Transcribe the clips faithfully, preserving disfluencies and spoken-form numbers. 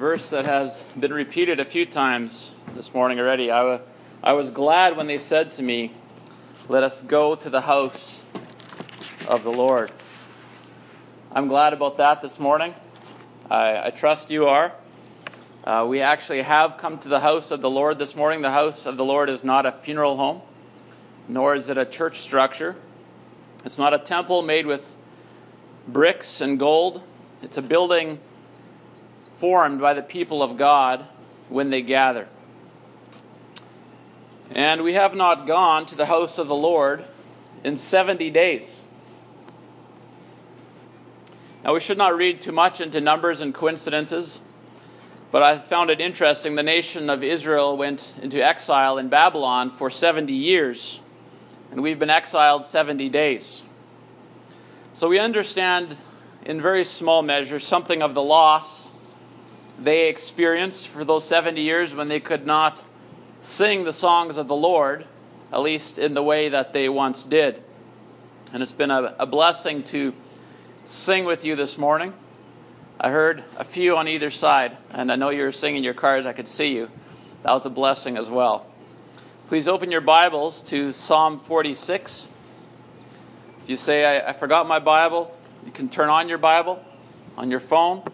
verse that has been repeated a few times this morning already. I, w- I was glad when they said to me, "Let us go to the house of the Lord." I'm glad about that this morning. I, I trust you are. Uh, we actually have come to the house of the Lord this morning. The house of the Lord is not a funeral home, nor is it a church structure. It's not a temple made with bricks and gold. It's a building formed by the people of God when they gather. And we have not gone to the house of the Lord in seventy days. Now, we should not read too much into numbers and coincidences, but I found it interesting. The nation of Israel went into exile in Babylon for seventy years, and we've been exiled seventy days. So we understand in very small measure something of the loss they experienced for those seventy years when they could not sing the songs of the Lord, at least in the way that they once did. And it's been a, a blessing to sing with you this morning. I heard a few on either side, and I know you were singing your cars. I could see you. That was a blessing as well. Please open your Bibles to Psalm forty-six. If you say, I, I forgot my Bible, you can turn on your Bible on your phone.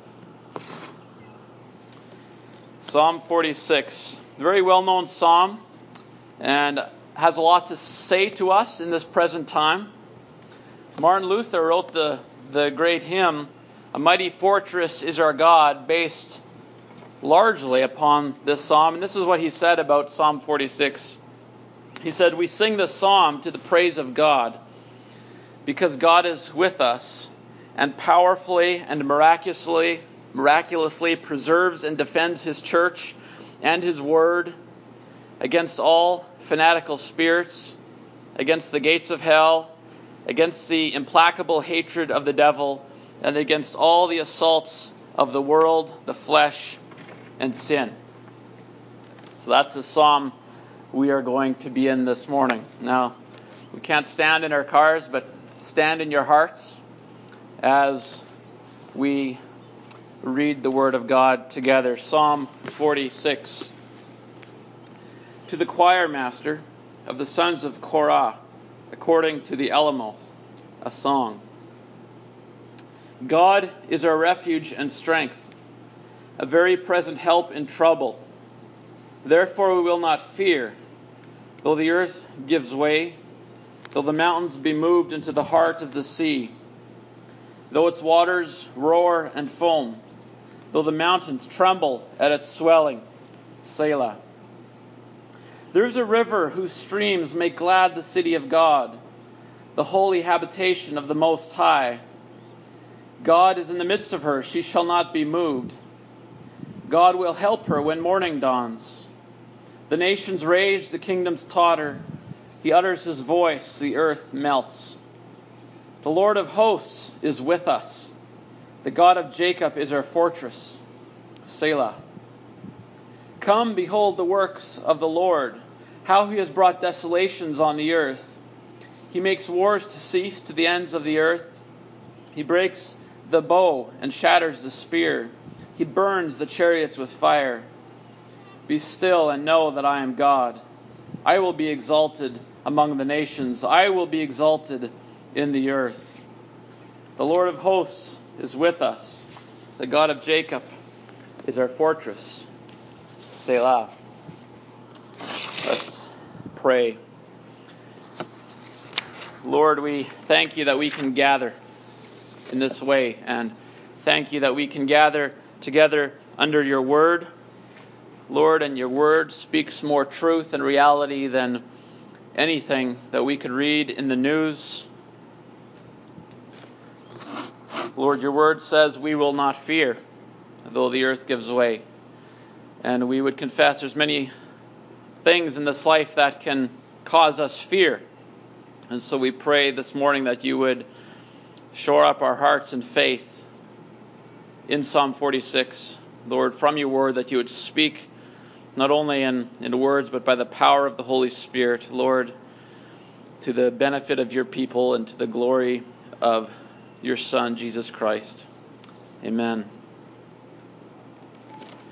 Psalm forty-six, a very well-known psalm, and has a lot to say to us in this present time. Martin Luther wrote the, the great hymn, "A Mighty Fortress is Our God," based largely upon this psalm. And this is what he said about Psalm forty-six. He said, "We sing this psalm to the praise of God, because God is with us, and powerfully and miraculously miraculously preserves and defends his church and his word against all fanatical spirits, against the gates of hell, against the implacable hatred of the devil, and against all the assaults of the world, the flesh, and sin." So that's the psalm we are going to be in this morning. Now, we can't stand in our cars, but stand in your hearts as we read the Word of God together. Psalm forty-six. To the choir master of the sons of Korah, according to the Alamoth, a song. God is our refuge and strength, a very present help in trouble. Therefore we will not fear, though the earth gives way, though the mountains be moved into the heart of the sea, though its waters roar and foam, though the mountains tremble at its swelling. Selah. There is a river whose streams make glad the city of God, the holy habitation of the Most High. God is in the midst of her, she shall not be moved. God will help her when morning dawns. The nations rage, the kingdoms totter. He utters his voice, the earth melts. The Lord of hosts is with us. The God of Jacob is our fortress. Selah. Come, behold the works of the Lord, how he has brought desolations on the earth. He makes wars to cease to the ends of the earth. He breaks the bow and shatters the spear. He burns the chariots with fire. Be still and know that I am God. I will be exalted among the nations. I will be exalted in the earth. The Lord of hosts is with us. The God of Jacob is our fortress. Selah. Let's pray. Lord, we thank you that we can gather in this way, and thank you that we can gather together under your word. Lord, and your word speaks more truth and reality than anything that we could read in the news. Lord, your word says we will not fear, though the earth gives way. And we would confess there's many things in this life that can cause us fear. And so we pray this morning that you would shore up our hearts in faith in Psalm forty-six. Lord, from your word, that you would speak not only in, in words, but by the power of the Holy Spirit, Lord, to the benefit of your people and to the glory of your Son, Jesus Christ. Amen.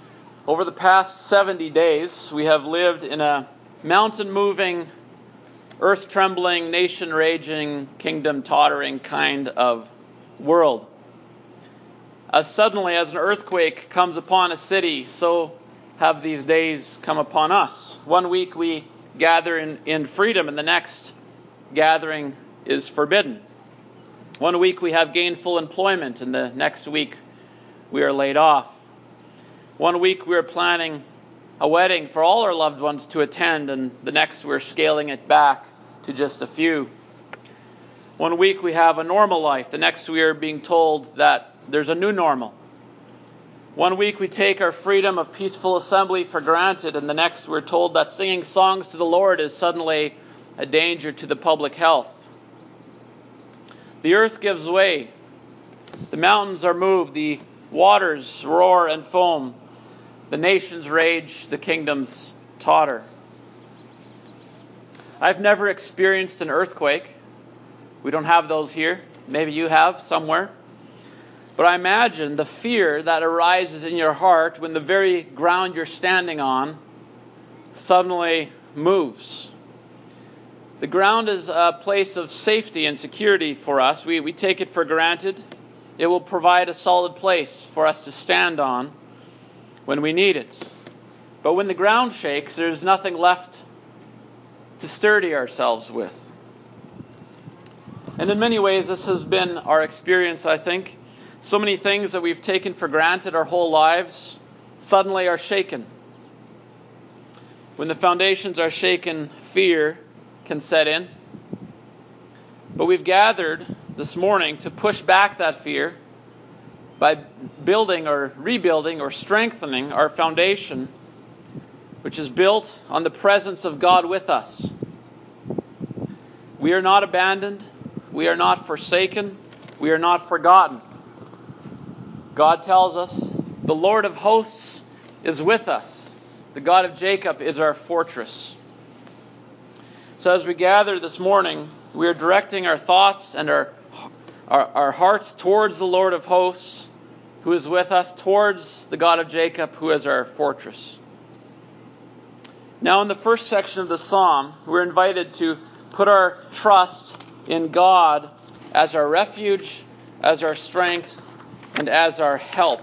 Over the past seventy days, we have lived in a mountain-moving, earth-trembling, nation-raging, kingdom-tottering kind of world. As suddenly as an earthquake comes upon a city, so have these days come upon us. One week we gather in, in freedom, and the next gathering is forbidden. One week we have gainful employment, and the next week we are laid off. One week we are planning a wedding for all our loved ones to attend, and the next we're scaling it back to just a few. One week we have a normal life, the next we are being told that there's a new normal. One week we take our freedom of peaceful assembly for granted, and the next we're told that singing songs to the Lord is suddenly a danger to the public health. The earth gives way. The mountains are moved. The waters roar and foam. The nations rage. The kingdoms totter. I've never experienced an earthquake. We don't have those here. Maybe you have somewhere. But I imagine the fear that arises in your heart when the very ground you're standing on suddenly moves. The ground is a place of safety and security for us. We, we take it for granted. It will provide a solid place for us to stand on when we need it. But when the ground shakes, there's nothing left to sturdy ourselves with. And in many ways, this has been our experience, I think. So many things that we've taken for granted our whole lives suddenly are shaken. When the foundations are shaken, fear can set in. But we've gathered this morning to push back that fear by building or rebuilding or strengthening our foundation, which is built on the presence of God with us. We are not abandoned. We are not forsaken. We are not forgotten. God tells us, the Lord of hosts is with us. The God of Jacob is our fortress. So as we gather this morning, we are directing our thoughts and our, our, our hearts towards the Lord of hosts, who is with us, towards the God of Jacob, who is our fortress. Now in the first section of the psalm, we're invited to put our trust in God as our refuge, as our strength, and as our help.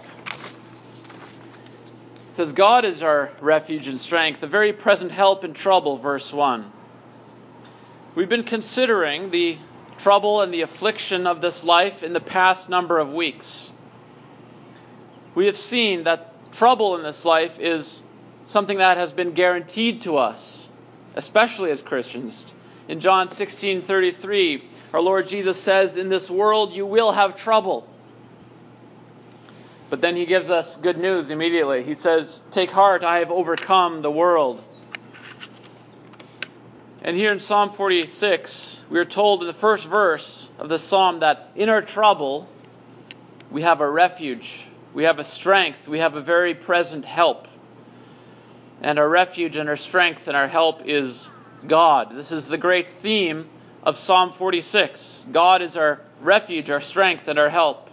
It says, God is our refuge and strength, a very present help in trouble, verse one. We've been considering the trouble and the affliction of this life in the past number of weeks. We have seen that trouble in this life is something that has been guaranteed to us, especially as Christians. In John sixteen thirty-three, our Lord Jesus says, in this world you will have trouble. But then he gives us good news immediately. He says, take heart, I have overcome the world. And here in Psalm forty-six, we are told in the first verse of the psalm that in our trouble, we have a refuge, we have a strength, we have a very present help. And our refuge and our strength and our help is God. This is the great theme of Psalm forty-six. God is our refuge, our strength, and our help.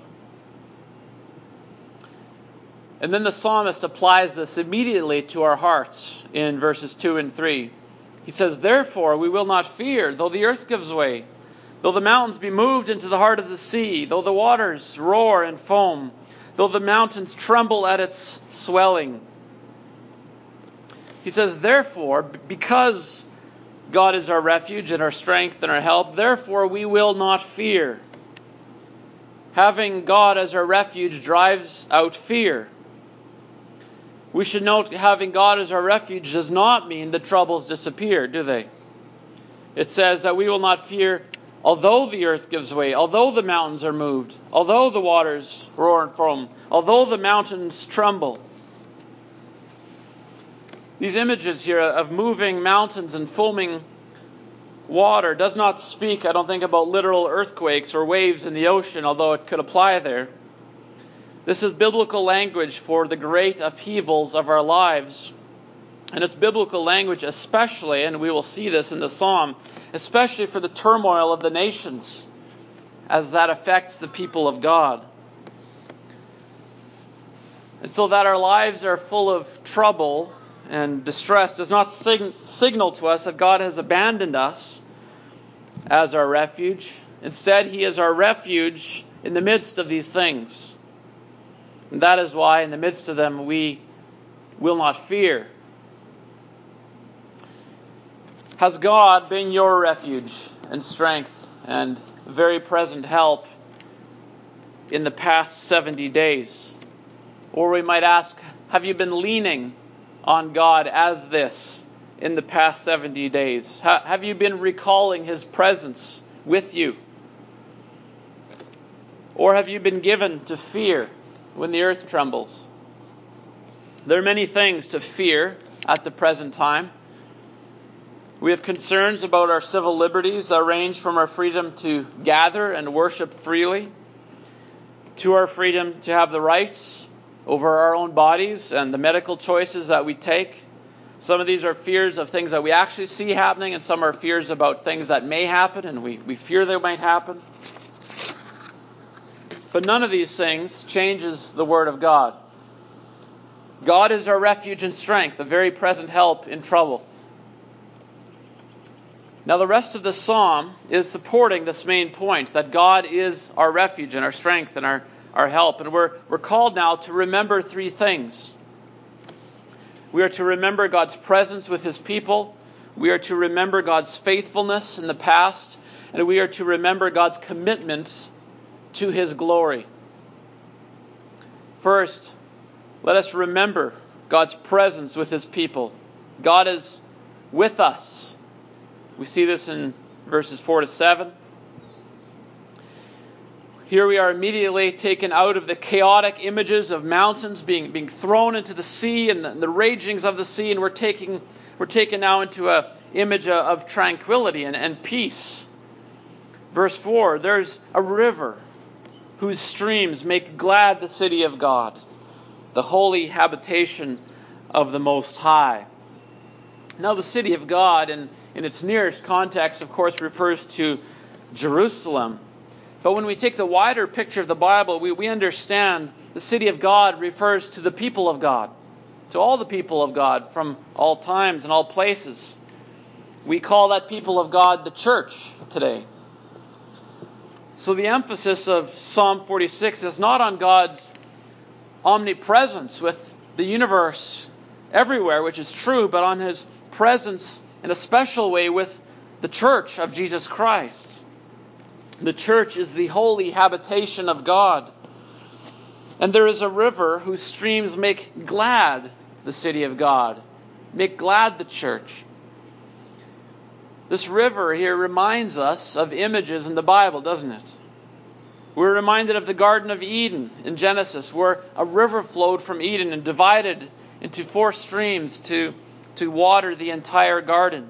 And then the psalmist applies this immediately to our hearts in verses two and three. He says, therefore we will not fear, though the earth gives way, though the mountains be moved into the heart of the sea, though the waters roar and foam, though the mountains tremble at its swelling. He says, therefore, because God is our refuge and our strength and our help, therefore we will not fear. Having God as our refuge drives out fear. We should note having God as our refuge does not mean the troubles disappear, do they? It says that we will not fear although the earth gives way, although the mountains are moved, although the waters roar and foam, although the mountains tremble. These images here of moving mountains and foaming water does not speak, I don't think, about literal earthquakes or waves in the ocean, although it could apply there. This is biblical language for the great upheavals of our lives. And it's biblical language especially, and we will see this in the psalm, especially for the turmoil of the nations as that affects the people of God. And so that our lives are full of trouble and distress does not sig- signal to us that God has abandoned us as our refuge. Instead, He is our refuge in the midst of these things. And that is why in the midst of them we will not fear. Has God been your refuge and strength and very present help in the past seventy days? Or we might ask, have you been leaning on God as this in the past seventy days? Ha- have you been recalling His presence with you? Or have you been given to fear when the earth trembles? There are many things to fear at the present time. We have concerns about our civil liberties that range from our freedom to gather and worship freely to our freedom to have the rights over our own bodies and the medical choices that we take. Some of these are fears of things that we actually see happening, and some are fears about things that may happen and we, we fear they might happen. But none of these things changes the Word of God. God is our refuge and strength, a very present help in trouble. Now the rest of the psalm is supporting this main point, that God is our refuge and our strength and our, our help. And we're, we're called now to remember three things. We are to remember God's presence with His people. We are to remember God's faithfulness in the past. And we are to remember God's commitment to His glory. First, let us remember God's presence with His people. God is with us. We see this in verses four to seven. Here we are immediately taken out of the chaotic images of mountains being, being thrown into the sea and the, the ragings of the sea, and we're taking we're taken now into an image of tranquility and, and peace. Verse four, there's a river whose streams make glad the city of God, the holy habitation of the Most High. Now the city of God, in, in its nearest context, of course, refers to Jerusalem. But when we take the wider picture of the Bible, we, we understand the city of God refers to the people of God, to all the people of God from all times and all places. We call that people of God the church today. So the emphasis of Psalm forty-six is not on God's omnipresence with the universe everywhere, which is true, but on His presence in a special way with the church of Jesus Christ. The church is the holy habitation of God. And there is a river whose streams make glad the city of God, make glad the church. This river here reminds us of images in the Bible, doesn't it? We're reminded of the Garden of Eden in Genesis, where a river flowed from Eden and divided into four streams to, to water the entire garden.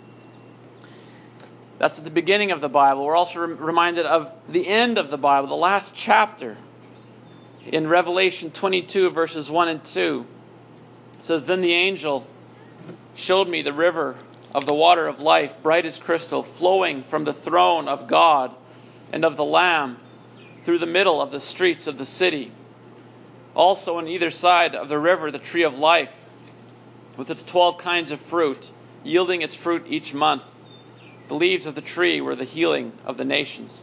That's at the beginning of the Bible. We're also reminded of the end of the Bible, the last chapter. In Revelation twenty-two, verses one and two, it says, "Then the angel showed me the river of the water of life, bright as crystal, flowing from the throne of God and of the Lamb through the middle of the streets of the city. Also on either side of the river the tree of life, with its twelve kinds of fruit, yielding its fruit each month. The leaves of the tree were the healing of the nations."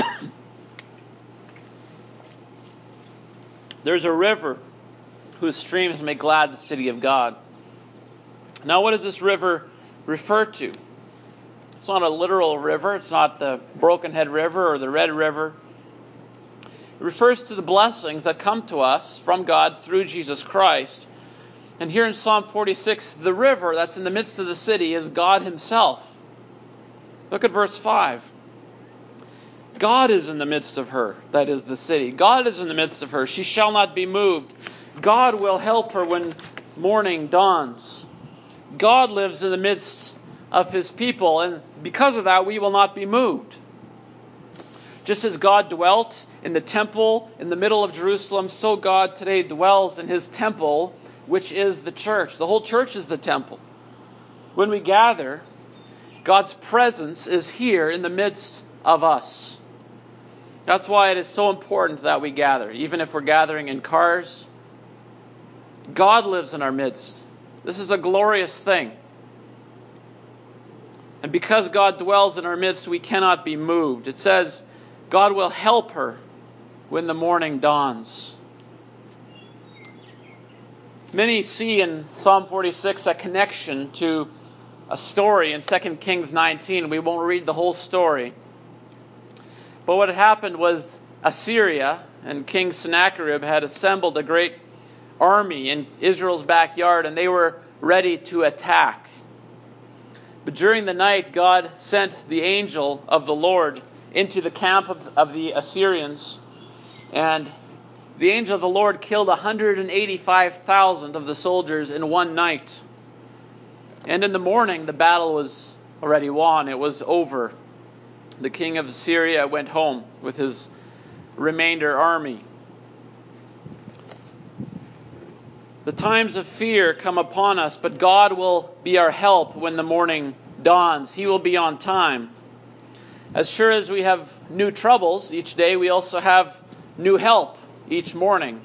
There's a river whose streams make glad the city of God. Now, what does this river refer to? It's not a literal river. It's not the Broken Head River or the Red River. It refers to the blessings that come to us from God through Jesus Christ. And here in Psalm forty-six, the river that's in the midst of the city is God Himself. Look at verse five. God is in the midst of her, that is the city. God is in the midst of her. She shall not be moved. God will help her when morning dawns. God lives in the midst of His people, and because of that, we will not be moved. Just as God dwelt in the temple in the middle of Jerusalem, so God today dwells in His temple, which is the church. The whole church is the temple. When we gather, God's presence is here in the midst of us. That's why it is so important that we gather. Even if we're gathering in cars, God lives in our midst. This is a glorious thing. And because God dwells in our midst, we cannot be moved. It says, God will help her when the morning dawns. Many see in Psalm forty-six a connection to a story in Second Kings nineteen. We won't read the whole story. But what had happened was Assyria and King Sennacherib had assembled a great army in Israel's backyard, and they were ready to attack. But during the night, God sent the angel of the Lord into the camp of, of the Assyrians, and the angel of the Lord killed one hundred eighty-five thousand of the soldiers in one night. And in the morning, the battle was already won. It was over. The king of Assyria went home with his remainder army. The times of fear come upon us, but God will be our help when the morning dawns. He will be on time. As sure as we have new troubles each day, we also have new help each morning.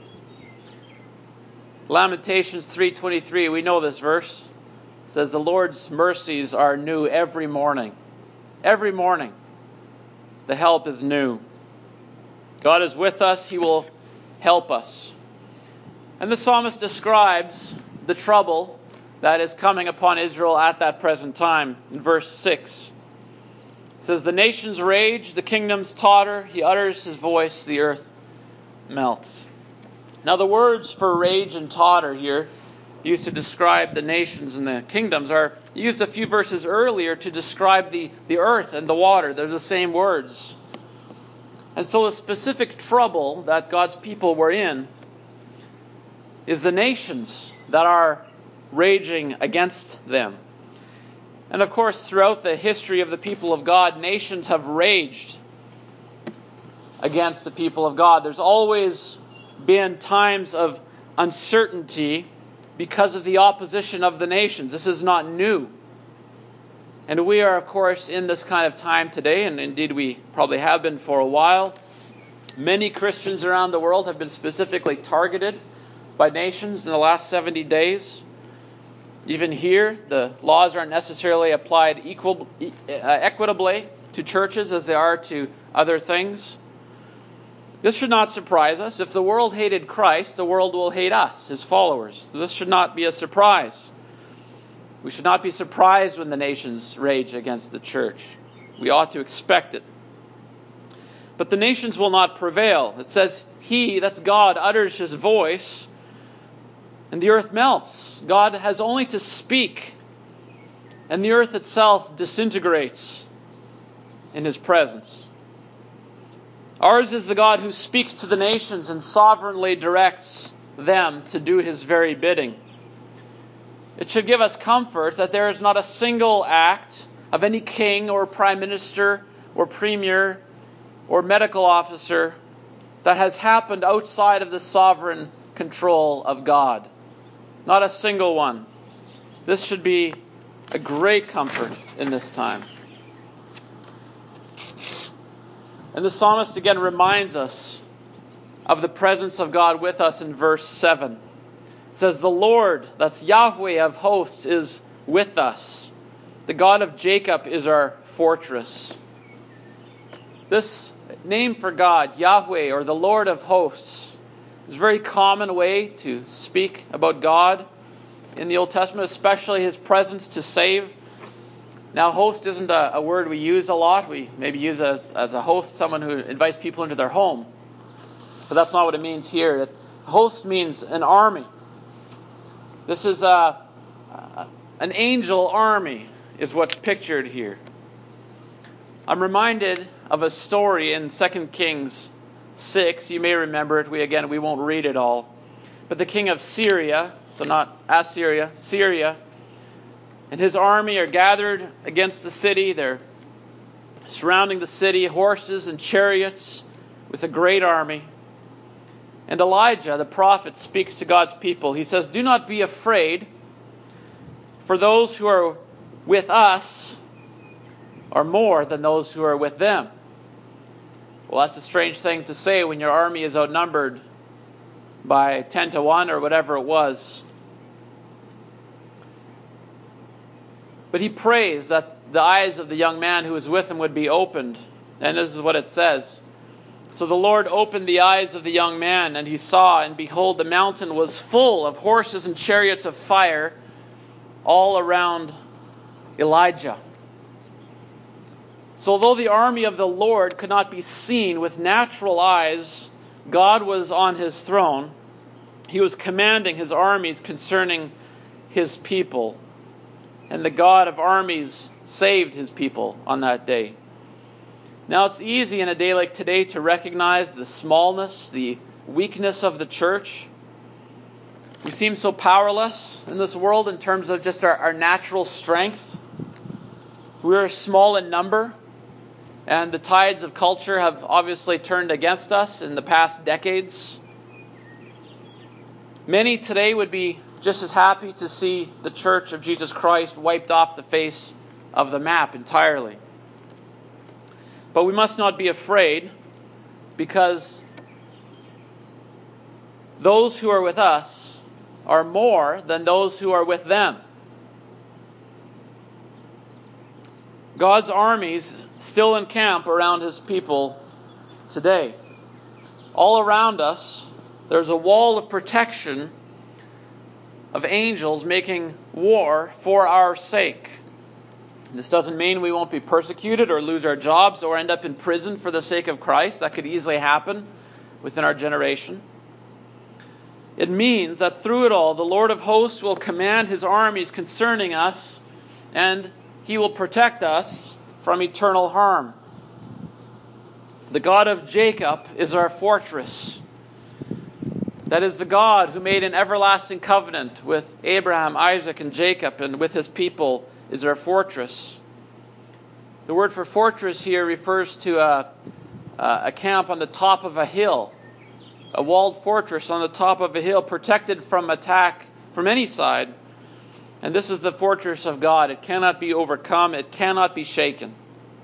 Lamentations three twenty-three, we know this verse. It says, the Lord's mercies are new every morning. Every morning, the help is new. God is with us. He will help us. And the psalmist describes the trouble that is coming upon Israel at that present time. In verse six, it says, the nations rage, the kingdoms totter, he utters his voice, the earth melts. Now the words for rage and totter here, used to describe the nations and the kingdoms, are used a few verses earlier to describe the, the earth and the water. They're the same words. And so the specific trouble that God's people were in is the nations that are raging against them. And of course, throughout the history of the people of God, nations have raged against the people of God. There's always been times of uncertainty because of the opposition of the nations. This is not new. And we are, of course, in this kind of time today, and indeed we probably have been for a while. Many Christians around the world have been specifically targeted by nations in the last seventy days. Even here, the laws aren't necessarily applied equal, uh, equitably to churches as they are to other things. This should not surprise us. If the world hated Christ, the world will hate us, his followers. This should not be a surprise. We should not be surprised when the nations rage against the church. We ought to expect it. But the nations will not prevail. It says, he, that's God, utters his voice, and the earth melts. God has only to speak, and the earth itself disintegrates in his presence. Ours is the God who speaks to the nations and sovereignly directs them to do his very bidding. It should give us comfort that there is not a single act of any king or prime minister or premier or medical officer that has happened outside of the sovereign control of God. Not a single one. This should be a great comfort in this time. And the psalmist again reminds us of the presence of God with us in verse seven. It says, the Lord, that's Yahweh of hosts, is with us. The God of Jacob is our fortress. This name for God, Yahweh, or the Lord of hosts, is a very common way to speak about God in the Old Testament, especially his presence to save. Now, host isn't a, a word we use a lot. We maybe use it as, as a host, someone who invites people into their home. But that's not what it means here. It, host means an army. This is a, a, an angel army, is what's pictured here. I'm reminded of a story in Second Kings six. You may remember it. We again, we won't read it all. But the king of Syria, so not Assyria, Syria, and his army are gathered against the city. They're surrounding the city, horses and chariots with a great army. And Elijah, the prophet, speaks to God's people. He says, do not be afraid, for those who are with us are more than those who are with them. Well, that's a strange thing to say when your army is outnumbered by ten to one or whatever it was. But he prays that the eyes of the young man who was with him would be opened. And this is what it says. So the Lord opened the eyes of the young man, and he saw, and behold, the mountain was full of horses and chariots of fire all around Elijah. So although the army of the Lord could not be seen with natural eyes, God was on his throne. He was commanding his armies concerning his people. And the God of armies saved his people on that day. Now it's easy in a day like today to recognize the smallness, the weakness of the church. We seem so powerless in this world in terms of just our, our natural strength. We are small in number, and the tides of culture have obviously turned against us in the past decades. Many today would be just as happy to see the Church of Jesus Christ wiped off the face of the map entirely. But we must not be afraid, because those who are with us are more than those who are with them. God's armies still encamp around his people today. All around us, there's a wall of protection of angels making war for our sake. This doesn't mean we won't be persecuted or lose our jobs or end up in prison for the sake of Christ. That could easily happen within our generation. It means that through it all, the Lord of hosts will command his armies concerning us, and he will protect us from eternal harm. The God of Jacob is our fortress. That is the God who made an everlasting covenant with Abraham, Isaac, and Jacob, and with his people is our fortress. The word for fortress here refers to a, a camp on the top of a hill, a walled fortress on the top of a hill, protected from attack from any side. And this is the fortress of God. It cannot be overcome. It cannot be shaken.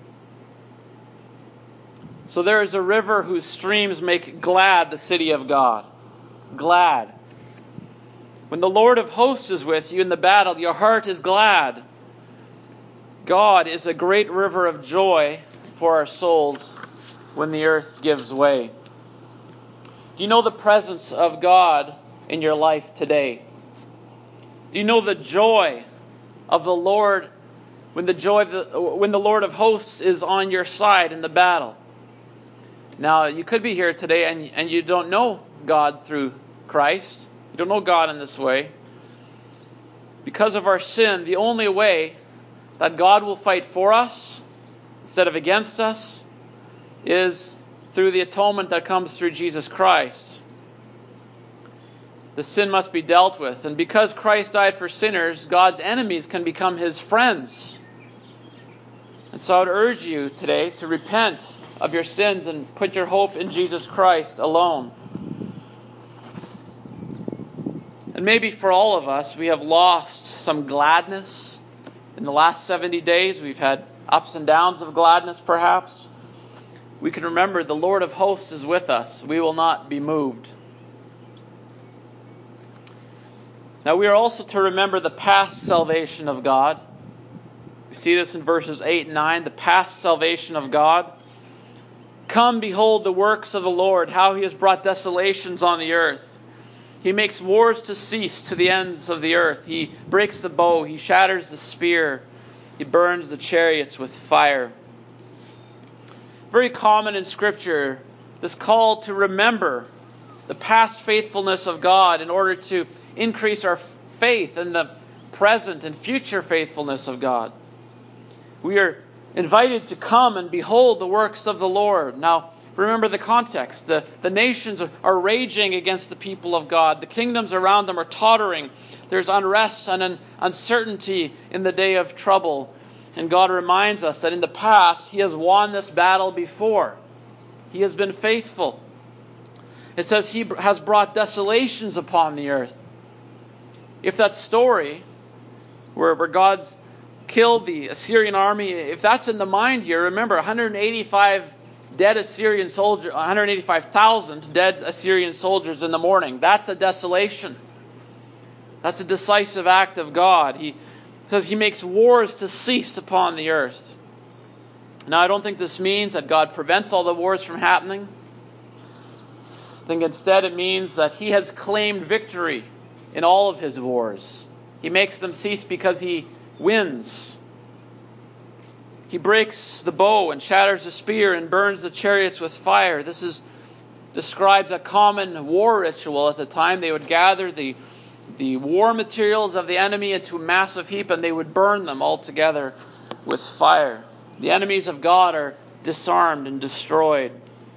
So there is a river whose streams make glad the city of God. Glad. When the Lord of hosts is with you in the battle, your heart is glad. God is a great river of joy for our souls when the earth gives way. Do you know the presence of God in your life today? Do you know the joy of the Lord when the joy of the, when the Lord of hosts is on your side in the battle? Now, you could be here today and, and you don't know God through Christ. You don't know God in this way. Because of our sin, the only way that God will fight for us instead of against us is through the atonement that comes through Jesus Christ. The sin must be dealt with. And because Christ died for sinners, God's enemies can become his friends. And so I would urge you today to repent of your sins and put your hope in Jesus Christ alone. And maybe for all of us, we have lost some gladness. In the last seventy days, we've had ups and downs of gladness perhaps. We can remember the Lord of hosts is with us. We will not be moved. Now we are also to remember the past salvation of God. We see this in verses eight and nine, the past salvation of God. Come, behold the works of the Lord, how he has brought desolations on the earth. He makes wars to cease to the ends of the earth. He breaks the bow, he shatters the spear, he burns the chariots with fire. Very common in Scripture, this call to remember the past faithfulness of God in order to increase our faith in the present and future faithfulness of God. We are invited to come and behold the works of the Lord. Now, remember the context. The, the nations are, are raging against the people of God. The kingdoms around them are tottering. There's unrest and an uncertainty in the day of trouble. And God reminds us that in the past, he has won this battle before. He has been faithful. It says he has brought desolations upon the earth. If that story, where, where God's killed the Assyrian army, if that's in the mind here, remember one hundred eighty-five dead Assyrian soldiers, one hundred eighty-five thousand dead Assyrian soldiers in the morning. That's a desolation. That's a decisive act of God. He says he makes wars to cease upon the earth. Now, I don't think this means that God prevents all the wars from happening. I think instead it means that he has claimed victory in all of his wars. He makes them cease because he wins. He breaks the bow and shatters the spear and burns the chariots with fire. This is describes a common war ritual at the time. They would gather the, the war materials of the enemy into a massive heap and they would burn them all together with fire. The enemies of God are disarmed and destroyed.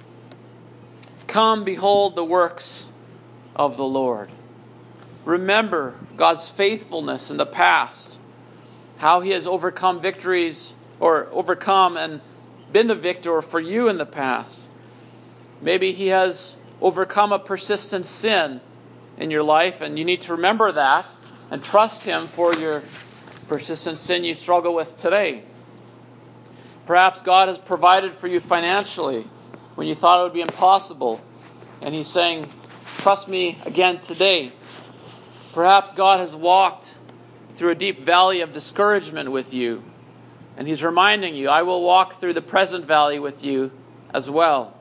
Come, behold the works of the Lord. Remember God's faithfulness in the past, how he has overcome victories or overcome and been the victor for you in the past. Maybe he has overcome a persistent sin in your life, and you need to remember that and trust him for your persistent sin you struggle with today. Perhaps God has provided for you financially when you thought it would be impossible, and he's saying, trust me again today. Perhaps God has walked through a deep valley of discouragement with you, and he's reminding you, I will walk through the present valley with you as well.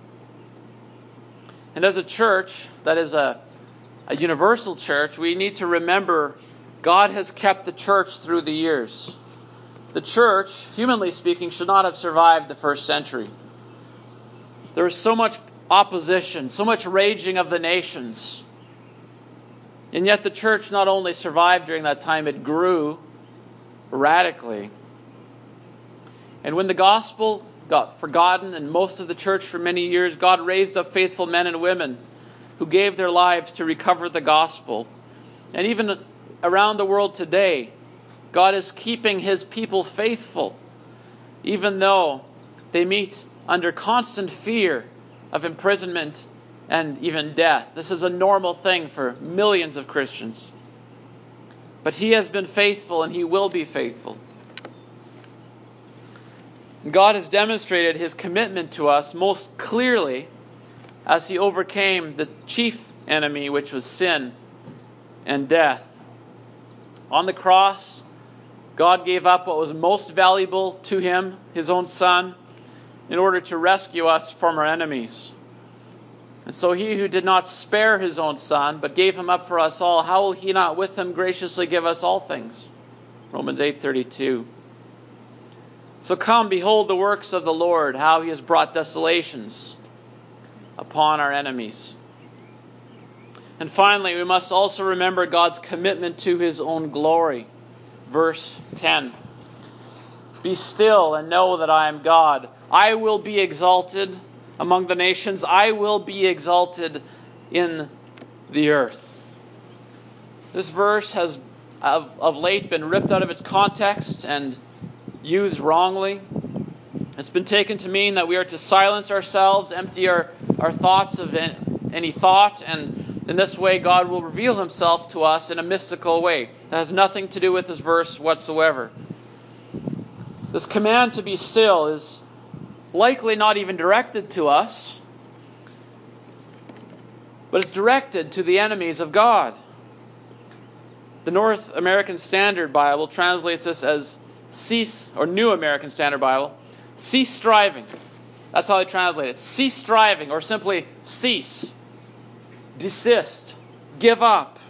And as a church that is a, a universal church, we need to remember God has kept the church through the years. The church, humanly speaking, should not have survived the first century. There was so much opposition, so much raging of the nations. And yet the church not only survived during that time, it grew radically. And when the gospel got forgotten in most of the church for many years, God raised up faithful men and women who gave their lives to recover the gospel. And even around the world today, God is keeping his people faithful, even though they meet under constant fear of imprisonment and even death. This is a normal thing for millions of Christians. But he has been faithful and he will be faithful. God has demonstrated his commitment to us most clearly as he overcame the chief enemy, which was sin and death. On the cross, God gave up what was most valuable to him, his own Son, in order to rescue us from our enemies. And so he who did not spare his own Son, but gave him up for us all, how will he not with him graciously give us all things? Romans eight thirty-two. So come, behold the works of the Lord, how he has brought desolations upon our enemies. And finally, we must also remember God's commitment to his own glory. Verse ten. Be still and know that I am God. I will be exalted among the nations. I will be exalted in the earth. This verse has of, of late been ripped out of its context and used wrongly. It's been taken to mean that we are to silence ourselves, empty our, our thoughts of any thought, and in this way God will reveal himself to us in a mystical way. That has nothing to do with this verse whatsoever. This command to be still is likely not even directed to us, but it's directed to the enemies of God. The North American Standard Bible translates this as cease, or New American Standard Bible, cease striving. That's how they translate it. Cease striving, or simply cease, desist, give up.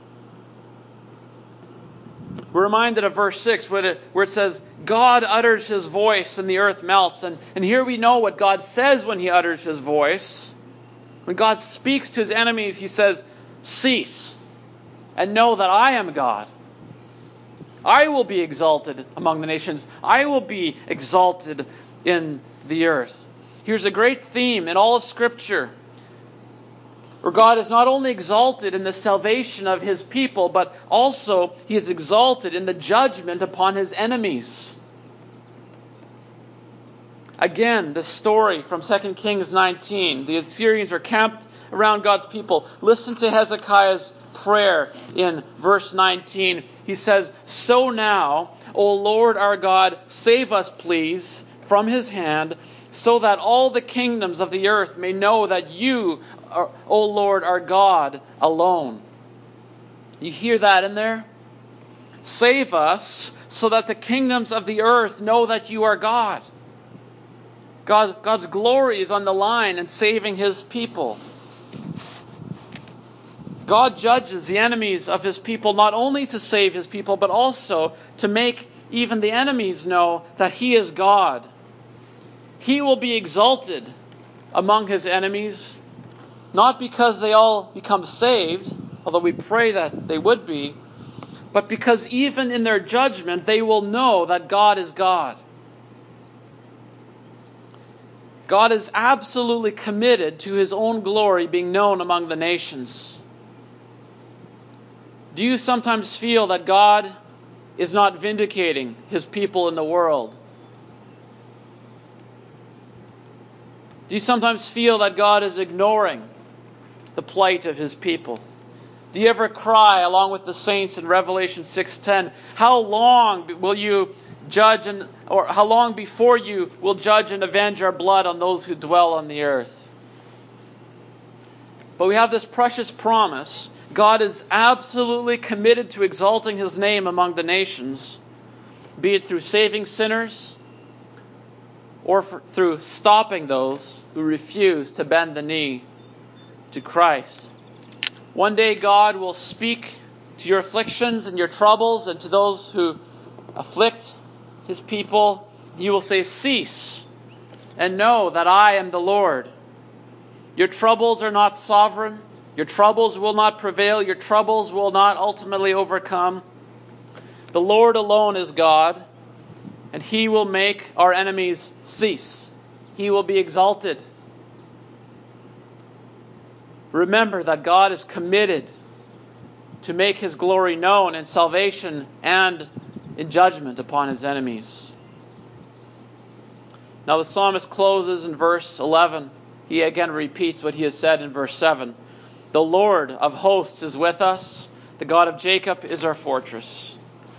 We're reminded of verse six where it, where it says, God utters his voice and the earth melts. And, and here we know what God says when he utters his voice. When God speaks to his enemies, he says, cease and know that I am God. I will be exalted among the nations. I will be exalted in the earth. Here's a great theme in all of Scripture, where God is not only exalted in the salvation of his people, but also he is exalted in the judgment upon his enemies. Again, the story from Second Kings nineteen. The Assyrians are camped around God's people. Listen to Hezekiah's prayer in verse nineteen. He says, so now, O Lord our God, save us, please, from his hand. so that all the kingdoms of the earth may know that you, are, O Lord, are God alone. You hear that in there? Save us so that the kingdoms of the earth know that you are God. God, God's glory is on the line in saving His people. God judges the enemies of His people not only to save His people, but also to make even the enemies know that He is God. He will be exalted among His enemies, not because they all become saved, although we pray that they would be, but because even in their judgment they will know that God is God. God is absolutely committed to His own glory being known among the nations. Do you sometimes feel that God is not vindicating His people in the world? Do you sometimes feel that God is ignoring the plight of His people? Do you ever cry along with the saints in Revelation six ten, how long will you judge and or how long before you will judge and avenge our blood on those who dwell on the earth? But we have this precious promise. God is absolutely committed to exalting His name among the nations, be it through saving sinners or for, through stopping those who refuse to bend the knee to Christ. One day God will speak to your afflictions and your troubles, and to those who afflict His people, He will say, cease and know that I am the Lord. Your troubles are not sovereign. Your troubles will not prevail. Your troubles will not ultimately overcome. The Lord alone is God, and He will make our enemies cease. He will be exalted. Remember that God is committed to make His glory known in salvation and in judgment upon His enemies. Now the psalmist closes in verse eleven. He again repeats what he has said in verse seven. The Lord of hosts is with us. The God of Jacob is our fortress.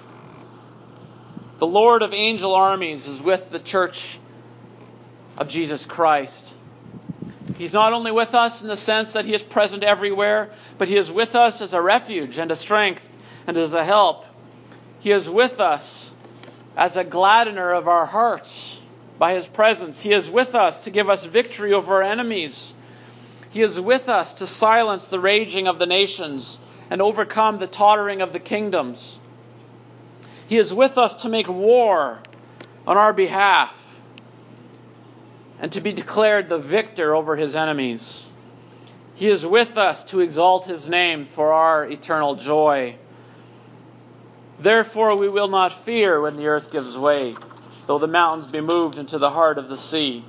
The Lord of angel armies is with the church of Jesus Christ. He's not only with us in the sense that He is present everywhere, but He is with us as a refuge and a strength and as a help. He is with us as a gladdener of our hearts by His presence. He is with us to give us victory over our enemies. He is with us to silence the raging of the nations and overcome the tottering of the kingdoms. He is with us to make war on our behalf and to be declared the victor over His enemies. He is with us to exalt His name for our eternal joy. Therefore we will not fear when the earth gives way, though the mountains be moved into the heart of the sea.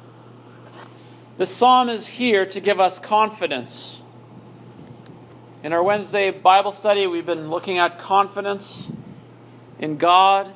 The psalm is here to give us confidence. In our Wednesday Bible study, we've been looking at confidence in God.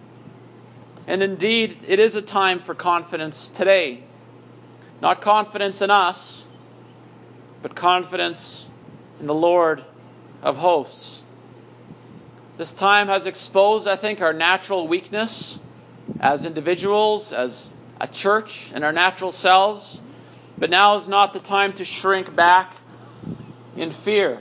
And indeed, it is a time for confidence today. Not confidence in us, but confidence in the Lord of hosts. This time has exposed, I think, our natural weakness as individuals, as a church, and our natural selves. But now is not the time to shrink back in fear.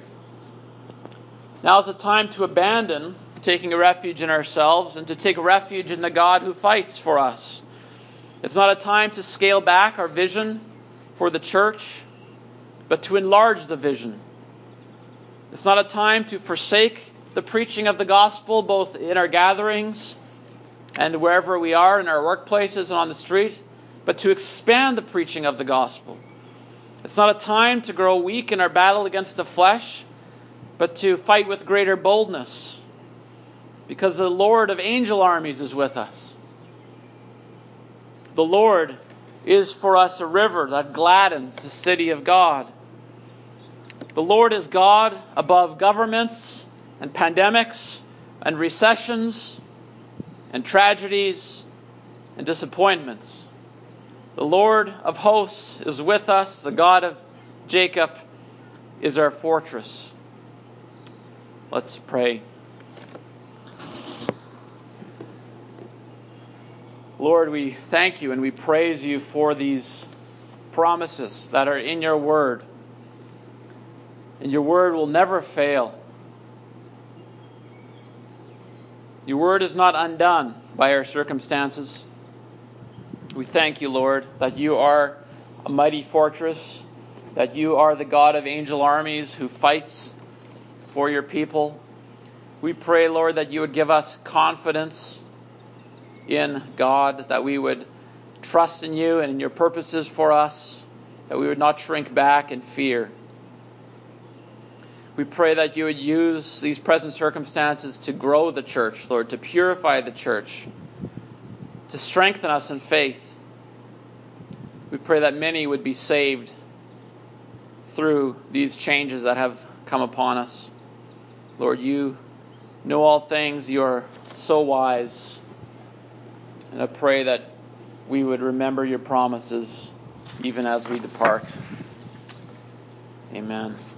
Now is the time to abandon taking a refuge in ourselves and to take refuge in the God who fights for us. It's not a time to scale back our vision for the church, but to enlarge the vision. It's not a time to forsake the preaching of the gospel, both in our gatherings and wherever we are, in our workplaces and on the street, but to expand the preaching of the gospel. It's not a time to grow weak in our battle against the flesh, but to fight with greater boldness, because the Lord of angel armies is with us. The Lord is for us a river that gladdens the city of God. The Lord is God above governments and pandemics and recessions and tragedies and disappointments. The Lord of hosts is with us. The God of Jacob is our fortress. Let's pray. Lord, we thank you and we praise you for these promises that are in your word. And your word will never fail. Your word is not undone by our circumstances. We thank you, Lord, that you are a mighty fortress, that you are the God of angel armies who fights for your people. We pray, Lord, that you would give us confidence in God, that we would trust in you and in your purposes for us, that we would not shrink back in fear. We pray that you would use these present circumstances to grow the church, Lord, to purify the church, to strengthen us in faith. We pray that many would be saved through these changes that have come upon us. Lord, you know all things. You are so wise. And I pray that we would remember your promises even as we depart. Amen.